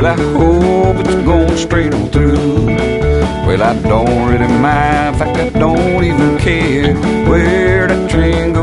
Well, I hope it's going straight on through. Well, I don't really mind, in fact, I don't even care where that train